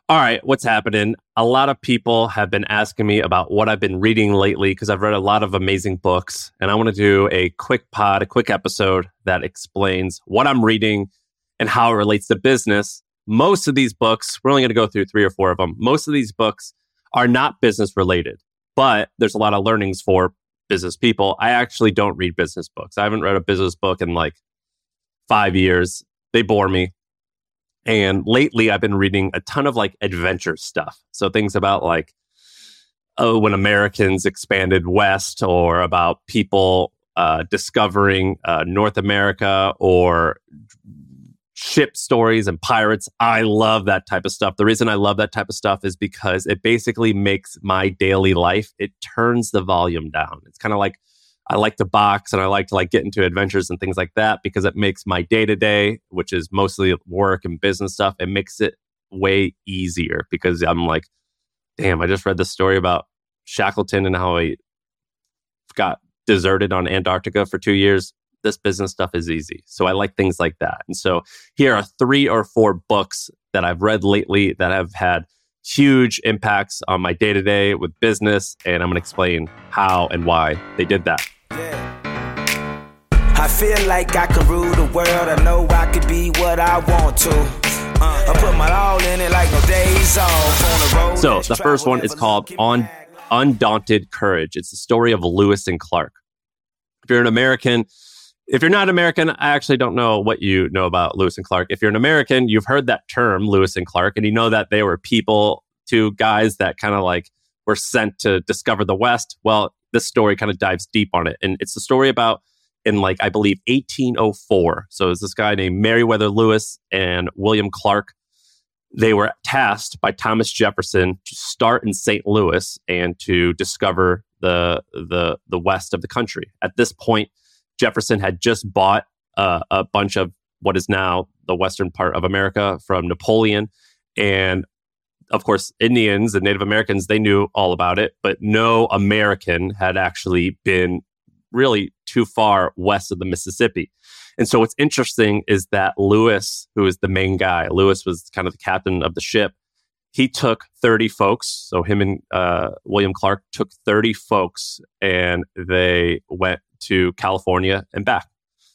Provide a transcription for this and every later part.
All right, what's happening? A lot of people have been asking me about what I've been reading lately because I've read a lot of amazing books. And I want to do a quick episode that explains what I'm reading and how it relates to business. Most of these books, we're only going to go through 3 or 4 of them. Most of these books are not business related, but there's a lot of learnings for business people. I actually don't read business books. I haven't read a business book in like 5 years. They bore me. And lately, I've been reading a ton of like adventure stuff. So things about like, when Americans expanded west, or about people discovering North America, or ship stories and pirates. I love that type of stuff. The reason I love that type of stuff is because it basically makes my daily life, it turns the volume down. It's kind of like, I like to box and I like to like get into adventures and things like that because it makes my day-to-day, which is mostly work and business stuff, it makes it way easier because I'm like, damn, I just read this story about Shackleton and how he got deserted on Antarctica for 2 years. This business stuff is easy. So I like things like that. And so here are 3 or 4 books that I've read lately that have had huge impacts on my day-to-day with business. And I'm going to explain how and why they did that. Yeah. I feel like I can rule the world. I know I could be what I want to. I put my all in it like no days off on the road. So the first one is called Undaunted Courage. It's the story of Lewis and Clark. If you're not American, I actually don't know what you know about Lewis and Clark. If you're an American, you've heard that term, Lewis and Clark, and you know that they were two guys that kind of like were sent to discover the West. Well, this story kind of dives deep on it. And it's a story about in like, I believe, 1804. So it's this guy named Meriwether Lewis and William Clark. They were tasked by Thomas Jefferson to start in St. Louis and to discover the west of the country. At this point, Jefferson had just bought a bunch of what is now the western part of America from Napoleon. And of course, Indians and Native Americans, they knew all about it, but no American had actually been really too far west of the Mississippi. And so what's interesting is that Lewis, who is the main guy, Lewis was kind of the captain of the ship. He took 30 folks. So him and William Clark took 30 folks and they went to California and back.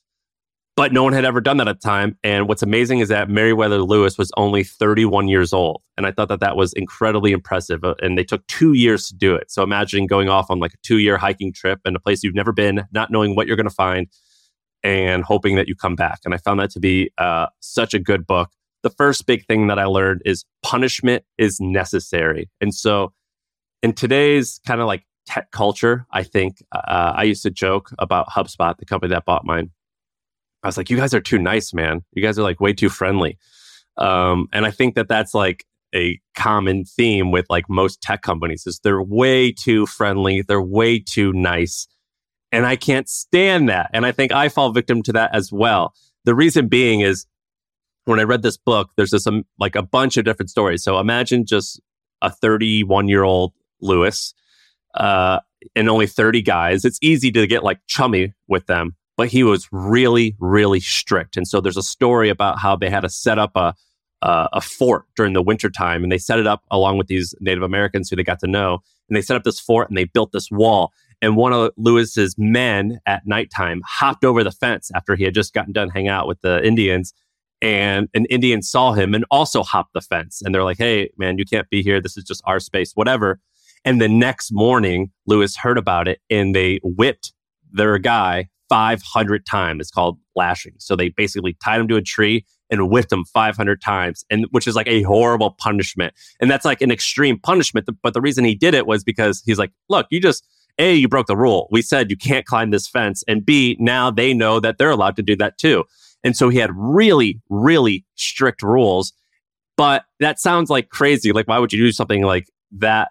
But no one had ever done that at the time. And what's amazing is that Meriwether Lewis was only 31 years old. And I thought that was incredibly impressive. And they took 2 years to do it. So imagine going off on like a 2-year hiking trip in a place you've never been, not knowing what you're going to find and hoping that you come back. And I found that to be such a good book. The first big thing that I learned is punishment is necessary. And so in today's kind of like tech culture, I think I used to joke about HubSpot, the company that bought mine. I was like, you guys are too nice, man. You guys are like way too friendly. And I think that that's like a common theme with like most tech companies is they're way too friendly. They're way too nice. And I can't stand that. And I think I fall victim to that as well. The reason being is when I read this book, there's this like a bunch of different stories. So imagine just a 31-year-old Lewis and only 30 guys. It's easy to get like chummy with them. But he was really, really strict. And so there's a story about how they had to set up a fort during the wintertime. And they set it up along with these Native Americans who they got to know. And they set up this fort and they built this wall. And one of Lewis's men at nighttime hopped over the fence after he had just gotten done hanging out with the Indians. And an Indian saw him and also hopped the fence. And they're like, hey, man, you can't be here. This is just our space, whatever. And the next morning, Lewis heard about it and they whipped their guy 500 times. It's called lashing. So they basically tied him to a tree and whipped him 500 times, and which is like a horrible punishment. And that's like an extreme punishment. But the reason he did it was because he's like, look, you broke the rule. We said you can't climb this fence. And B, now they know that they're allowed to do that too. And so he had really, really strict rules. But that sounds like crazy. Like, why would you do something like that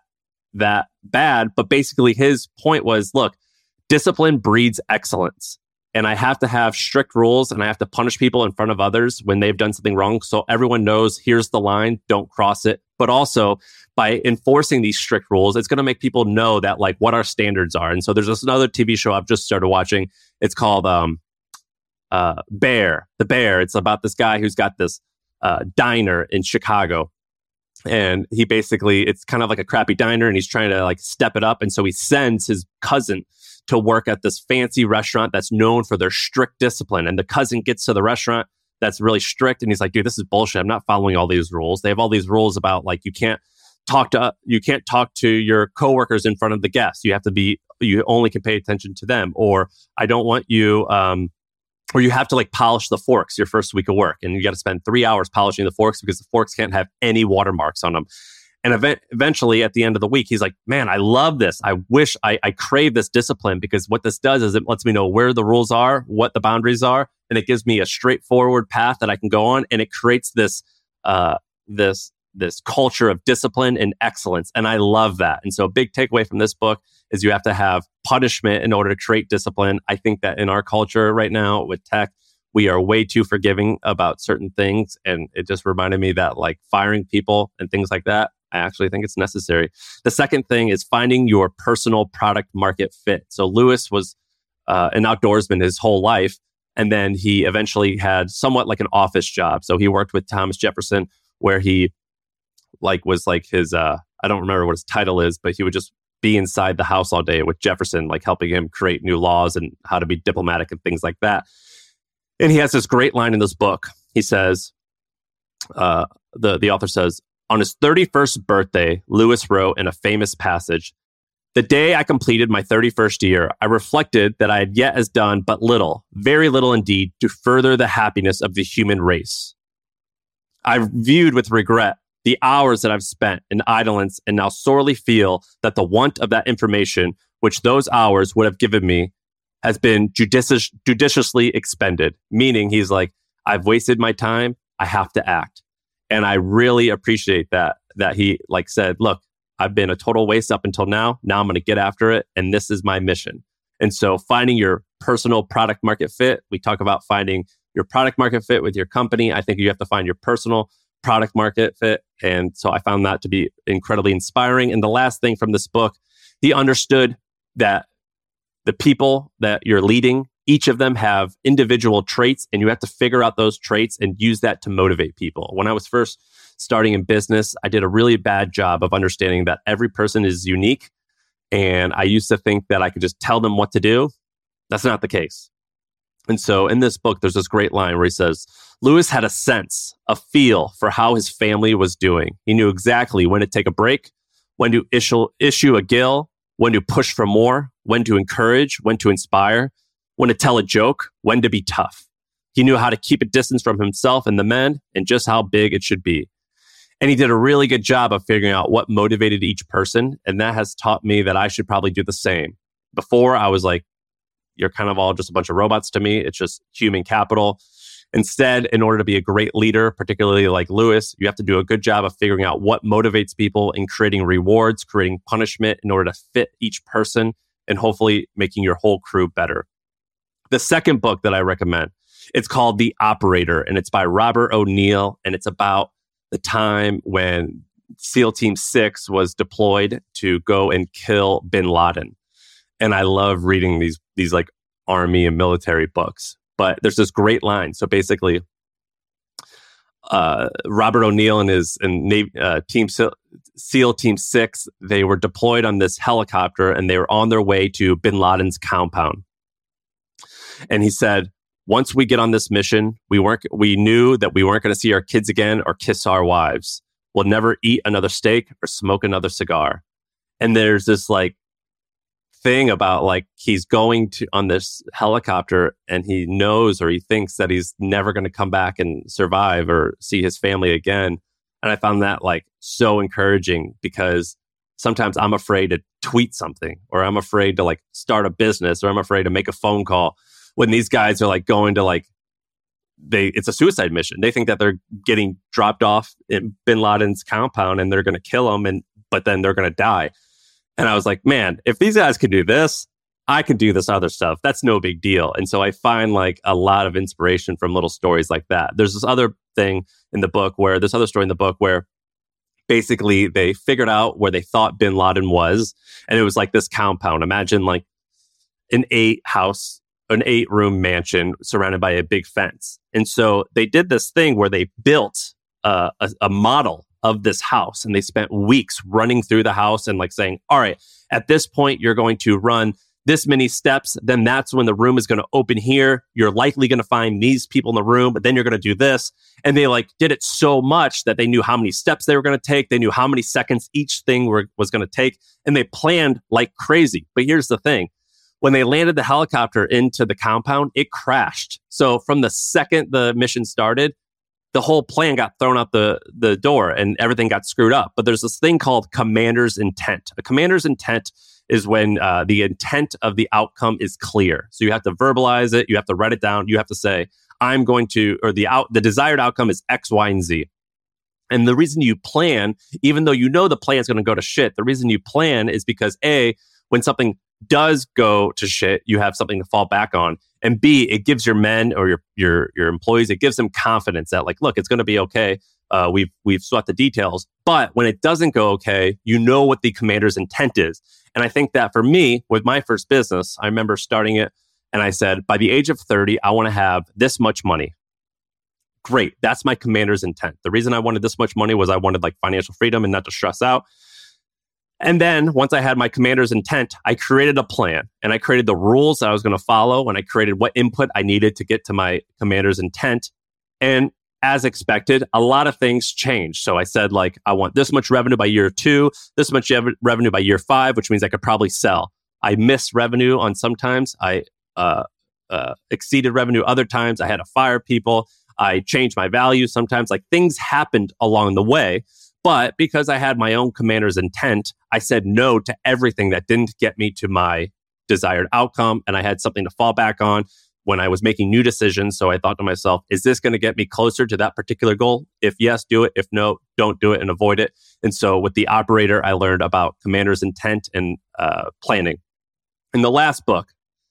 bad? But basically his point was, look, discipline breeds excellence. And I have to have strict rules and I have to punish people in front of others when they've done something wrong. So everyone knows here's the line, don't cross it. But also by enforcing these strict rules, it's going to make people know that like what our standards are. And so there's this another TV show I've just started watching. It's called Bear. The Bear. It's about this guy who's got this diner in Chicago. And he basically, it's kind of like a crappy diner and he's trying to like step it up. And so he sends his cousin to work at this fancy restaurant that's known for their strict discipline. And the cousin gets to the restaurant that's really strict. And he's like, dude, this is bullshit. I'm not following all these rules. They have all these rules about like, you can't talk to your coworkers in front of the guests. You only can pay attention to them. Or I don't want you, or you have to like polish the forks your first week of work. And you got to spend 3 hours polishing the forks because the forks can't have any watermarks on them. And eventually at the end of the week, he's like, man, I love this. I wish I crave this discipline, because what this does is it lets me know where the rules are, what the boundaries are. And it gives me a straightforward path that I can go on. And it creates this culture of discipline and excellence. And I love that. And so a big takeaway from this book is you have to have punishment in order to create discipline. I think that in our culture right now with tech, we are way too forgiving about certain things. And it just reminded me that like firing people and things like that, I actually think it's necessary. The second thing is finding your personal product market fit. So Lewis was an outdoorsman his whole life. And then he eventually had somewhat like an office job. So he worked with Thomas Jefferson, where he was his, I don't remember what his title is, but he would just be inside the house all day with Jefferson, like helping him create new laws and how to be diplomatic and things like that. And he has this great line in this book. He says, the author says, on his 31st birthday, Lewis wrote in a famous passage, "The day I completed my 31st year, I reflected that I had yet as done but little, very little indeed, to further the happiness of the human race. I've viewed with regret the hours that I've spent in idleness, and now sorely feel that the want of that information which those hours would have given me has been judiciously expended." Meaning he's like, I've wasted my time. I have to act. And I really appreciate that he like said, look, I've been a total waste up until now. Now I'm going to get after it. And this is my mission. And so finding your personal product market fit, we talk about finding your product market fit with your company. I think you have to find your personal product market fit. And so I found that to be incredibly inspiring. And the last thing from this book, he understood that the people that you're leading, each of them have individual traits, and you have to figure out those traits and use that to motivate people. When I was first starting in business, I did a really bad job of understanding that every person is unique. And I used to think that I could just tell them what to do. That's not the case. And so in this book, there's this great line where he says, Lewis had a sense, a feel for how his family was doing. He knew exactly when to take a break, when to issue a gill, when to push for more, when to encourage, when to inspire, when to tell a joke, when to be tough. He knew how to keep a distance from himself and the men, and just how big it should be. And he did a really good job of figuring out what motivated each person. And that has taught me that I should probably do the same. Before, I was like, you're kind of all just a bunch of robots to me. It's just human capital. Instead, in order to be a great leader, particularly like Lewis, you have to do a good job of figuring out what motivates people and creating rewards, creating punishment in order to fit each person, and hopefully making your whole crew better. The second book that I recommend, it's called The Operator, and it's by Robert O'Neill, and it's about the time when SEAL Team 6 was deployed to go and kill bin Laden. And I love reading these like army and military books. But there's this great line. So basically, Robert O'Neill and Team SEAL Team 6, they were deployed on this helicopter, and they were on their way to bin Laden's compound. And he said, once we get on this mission, we knew that we weren't going to see our kids again or kiss our wives. We'll never eat another steak or smoke another cigar. And there's this like thing about like he's going to on this helicopter, and he knows or he thinks that he's never going to come back and survive or see his family again. And I found that like so encouraging, because sometimes I'm afraid to tweet something, or I'm afraid to like start a business, or I'm afraid to make a phone call, when these guys are like going to like, it's a suicide mission. They think that they're getting dropped off in bin Laden's compound and they're going to kill him, but then they're going to die. And I was like, man, if these guys can do this, I can do this other stuff. That's no big deal. And so I find like a lot of inspiration from little stories like that. There's this other story in the book where basically they figured out where they thought bin Laden was. And it was like this compound. Imagine like an 8-room mansion surrounded by a big fence. And so they did this thing where they built a model of this house. And they spent weeks running through the house and like saying, all right, at this point, you're going to run this many steps. Then that's when the room is going to open here. You're likely going to find these people in the room, but then you're going to do this. And they like did it so much that they knew how many steps they were going to take. They knew how many seconds each thing was going to take. And they planned like crazy. But here's the thing. When they landed the helicopter into the compound, it crashed. So from the second the mission started, the whole plan got thrown out the door and everything got screwed up. But there's this thing called commander's intent. A commander's intent is when the intent of the outcome is clear. So you have to verbalize it. You have to write it down. You have to say, I'm going to, or the desired outcome is X, Y, and Z. And the reason you plan, even though you know the plan is going to go to shit, the reason you plan is because A, when something does go to shit, you have something to fall back on. And B, it gives your men or your employees, it gives them confidence that like, look, it's going to be okay. We've swept the details. But when it doesn't go okay, you know what the commander's intent is. And I think that for me, with my first business, I remember starting it and I said, by the age of 30, I want to have this much money. Great. That's my commander's intent. The reason I wanted this much money was I wanted like financial freedom and not to stress out. And then once I had my commander's intent, I created a plan and I created the rules that I was going to follow and I created what input I needed to get to my commander's intent. And as expected, a lot of things changed. So I said, like, I want this much revenue by year 2, this much revenue by year 5, which means I could probably sell. I missed revenue on sometimes. I exceeded revenue other times. I had to fire people. I changed my values sometimes. Like things happened along the way. But because I had my own commander's intent, I said no to everything that didn't get me to my desired outcome. And I had something to fall back on when I was making new decisions. So I thought to myself, is this going to get me closer to that particular goal? If yes, do it. If no, don't do it and avoid it. And so with the operator, I learned about commander's intent and planning. In the last book,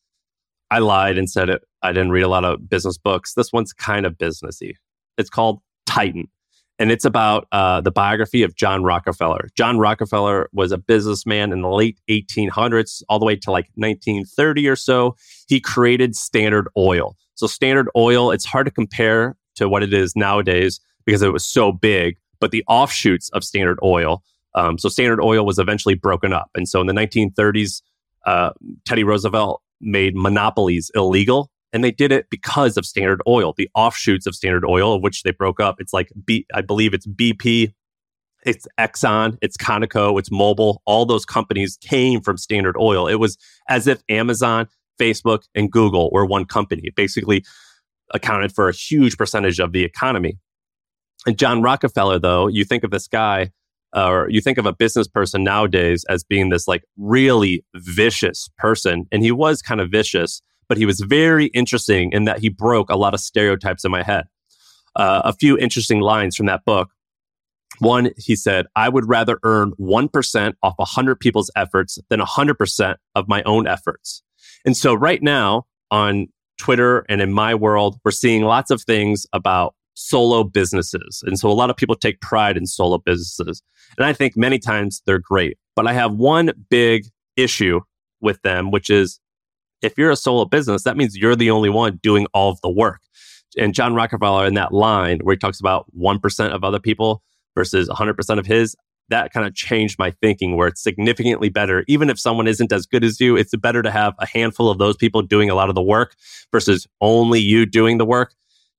I lied and said I didn't read a lot of business books. This one's kind of businessy. It's called Titan. And it's about the biography of John Rockefeller. John Rockefeller was a businessman in the late 1800s, all the way to like 1930 or so. He created Standard Oil. So Standard Oil, it's hard to compare to what it is nowadays because it was so big, but the offshoots of Standard Oil. So Standard Oil was eventually broken up. And so in the 1930s, Teddy Roosevelt made monopolies illegal. And they did it because of Standard Oil, the offshoots of Standard Oil, of which they broke up. It's like, I believe it's BP, it's Exxon, it's Conoco, it's Mobil. All those companies came from Standard Oil. It was as if Amazon, Facebook, and Google were one company. It basically accounted for a huge percentage of the economy. And John Rockefeller, though, you think of this guy, or you think of a business person nowadays as being this like really vicious person. And he was kind of vicious, but he was very interesting in that he broke a lot of stereotypes in my head. A few interesting lines from that book. One, he said, I would rather earn 1% off 100 people's efforts than 100% of my own efforts. And so right now on Twitter and in my world, we're seeing lots of things about solo businesses. And so a lot of people take pride in solo businesses. And I think many times they're great. But I have one big issue with them, which is if you're a solo business, that means you're the only one doing all of the work. And John Rockefeller, in that line where he talks about 1% of other people versus 100% of his, that kind of changed my thinking where it's significantly better. Even if someone isn't as good as you, it's better to have a handful of those people doing a lot of the work versus only you doing the work.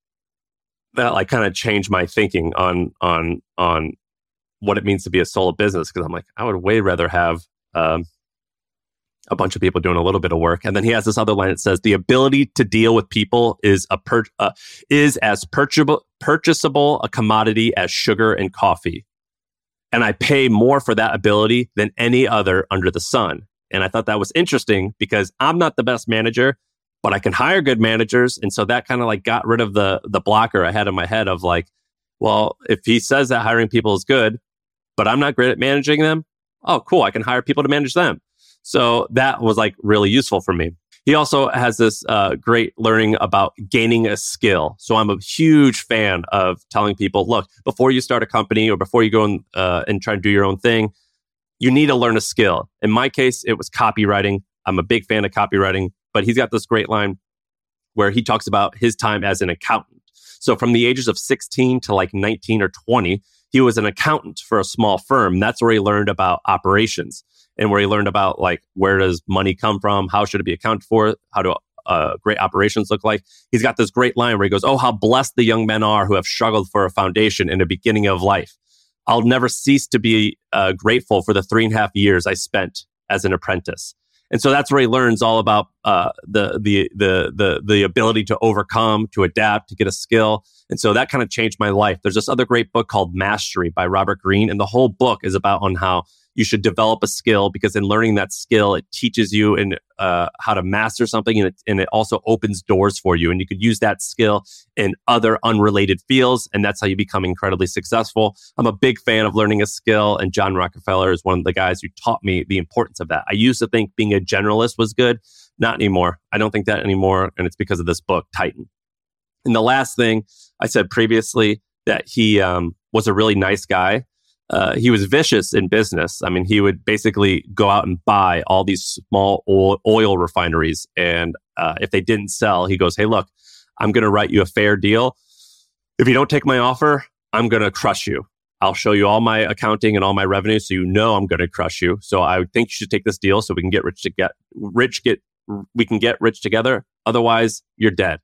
That like kind of changed my thinking on what it means to be a solo business. Because I'm like, I would way rather have a bunch of people doing a little bit of work. And then he has this other line that says, the ability to deal with people is as purchasable a commodity as sugar and coffee. And I pay more for that ability than any other under the sun. And I thought that was interesting because I'm not the best manager, but I can hire good managers. And so that kind of like got rid of the blocker I had in my head of like, well, if he says that hiring people is good, but I'm not great at managing them, oh, cool, I can hire people to manage them. So that was like really useful for me. He also has this great learning about gaining a skill. So I'm a huge fan of telling people, look, before you start a company or before you go and try to do your own thing, you need to learn a skill. In my case, it was copywriting. I'm a big fan of copywriting, but he's got this great line where he talks about his time as an accountant. So from the ages of 16 to like 19 or 20, he was an accountant for a small firm. That's where he learned about operations and where he learned about like, where does money come from? How should it be accounted for? How do great operations look like? He's got this great line where he goes, "Oh, how blessed the young men are who have struggled for a foundation in the beginning of life. I'll never cease to be grateful for the 3.5 years I spent as an apprentice." And so that's where he learns all about the ability to overcome, to adapt, to get a skill. And so that kind of changed my life. There's this other great book called Mastery by Robert Greene. And the whole book is about on how you should develop a skill, because in learning that skill, it teaches you how to master something, and it also opens doors for you. And you could use that skill in other unrelated fields, and that's how you become incredibly successful. I'm a big fan of learning a skill, and John Rockefeller is one of the guys who taught me the importance of that. I used to think being a generalist was good. Not anymore. I don't think that anymore, and it's because of this book, Titan. And the last thing I said previously, that he was a really nice guy. He was vicious in business. I mean, he would basically go out and buy all these small oil refineries. And if they didn't sell, he goes, "Hey, look, I'm going to write you a fair deal. If you don't take my offer, I'm going to crush you. I'll show you all my accounting and all my revenue, so you know I'm going to crush you. So I think you should take this deal so we can get rich together. Otherwise, you're dead."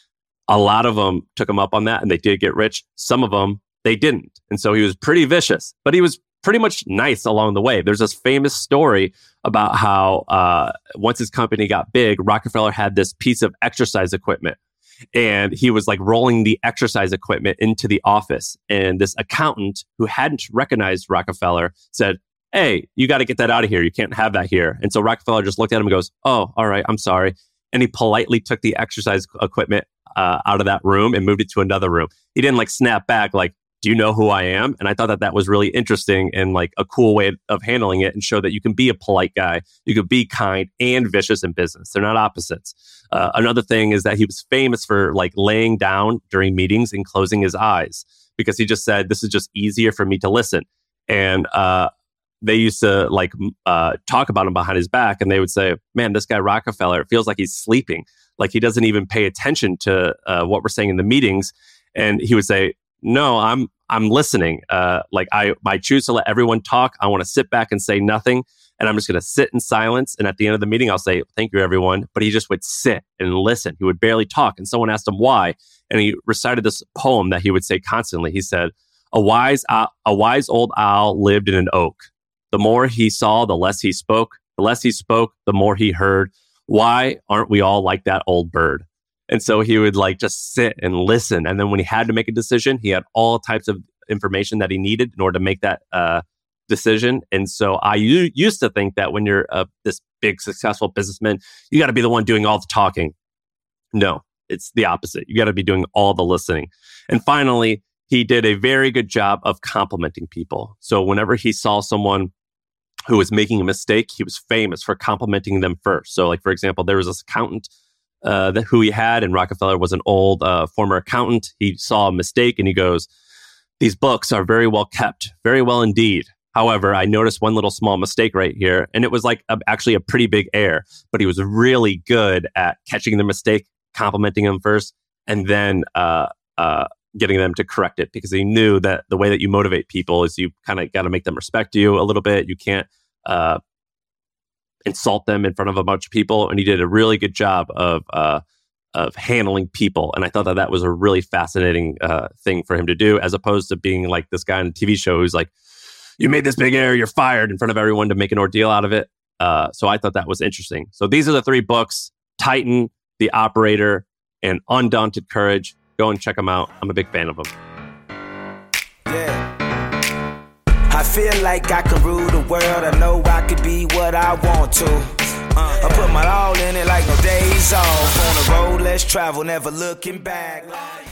A lot of them took him up on that, and they did get rich. Some of them, they didn't. And so he was pretty vicious, but he was pretty much nice along the way. There's this famous story about how once his company got big, Rockefeller had this piece of exercise equipment, and he was like rolling the exercise equipment into the office. And this accountant who hadn't recognized Rockefeller said, "Hey, you got to get that out of here. You can't have that here." And so Rockefeller just looked at him and goes, "Oh, all right, I'm sorry." And he politely took the exercise equipment out of that room and moved it to another room. He didn't like snap back like, "Do you know who I am?" And I thought that was really interesting and like a cool way of handling it, and show that you can be a polite guy, you could be kind and vicious in business. They're not opposites. Another thing is that he was famous for like laying down during meetings and closing his eyes, because he just said, "This is just easier for me to listen." And they used to like talk about him behind his back, and they would say, "Man, this guy Rockefeller, it feels like he's sleeping. Like he doesn't even pay attention to what we're saying in the meetings." And he would say, "No, I'm listening. Like I choose to let everyone talk. I want to sit back and say nothing, and I'm just going to sit in silence. And at the end of the meeting, I'll say, 'Thank you, everyone.'" But he just would sit and listen. He would barely talk. And someone asked him why, and he recited this poem that he would say constantly. He said, a wise old owl lived in an oak. The more he saw, the less he spoke. The less he spoke, the more he heard. Why aren't we all like that old bird?" And so he would like just sit and listen. And then when he had to make a decision, he had all types of information that he needed in order to make that decision. And so I used to think that when you're this big successful businessman, you got to be the one doing all the talking. No, it's the opposite. You got to be doing all the listening. And finally, he did a very good job of complimenting people. So whenever he saw someone who was making a mistake, he was famous for complimenting them first. So like, for example, there was this accountant who he had, and Rockefeller was an old former accountant. He saw a mistake and he goes, "These books are very well kept, very well indeed. However, I noticed one little small mistake right here." And it was like actually a pretty big error, but he was really good at catching the mistake, complimenting them first, and then getting them to correct it, because he knew that the way that you motivate people is you kind of got to make them respect you a little bit. You can't insult them in front of a bunch of people. And he did a really good job of handling people. And I thought that was a really fascinating thing for him to do, as opposed to being like this guy on a TV show who's like, "You made this big error, you're fired," in front of everyone to make an ordeal out of it. So I thought that was interesting. So these are the 3 books: Titan, The Operator, and Undaunted Courage. Go and check them out. I'm a big fan of them. Yeah. I feel like I can rule the world. I know I could be what I want to. I put my all in it like no days off. On the road, let's travel, never looking back.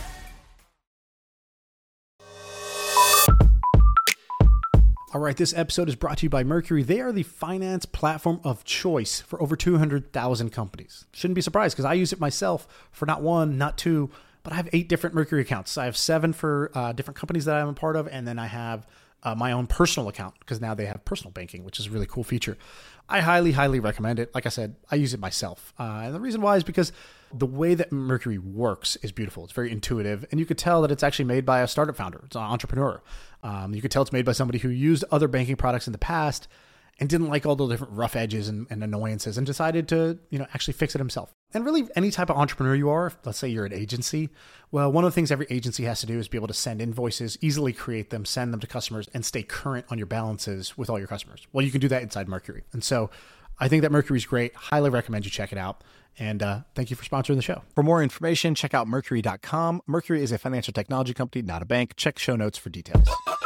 All right, this episode is brought to you by Mercury. They are the finance platform of choice for over 200,000 companies. Shouldn't be surprised, because I use it myself for not 1, not 2, but I have 8 different Mercury accounts. I have 7 for different companies that I'm a part of, and then I have my own personal account, because now they have personal banking, which is a really cool feature. I highly, highly recommend it. Like I said, I use it myself. And the reason why is because The way that Mercury works is beautiful. It's very intuitive. And you could tell that it's actually made by a startup founder. It's an entrepreneur. You could tell it's made by somebody who used other banking products in the past and didn't like all the different rough edges and annoyances and decided to, actually fix it himself. And really, any type of entrepreneur you are, let's say you're an agency, well, one of the things every agency has to do is be able to send invoices, easily create them, send them to customers, and stay current on your balances with all your customers. Well, you can do that inside Mercury. And so I think that Mercury is great. Highly recommend you check it out. And thank you for sponsoring the show. For more information, check out Mercury.com. Mercury is a financial technology company, not a bank. Check show notes for details.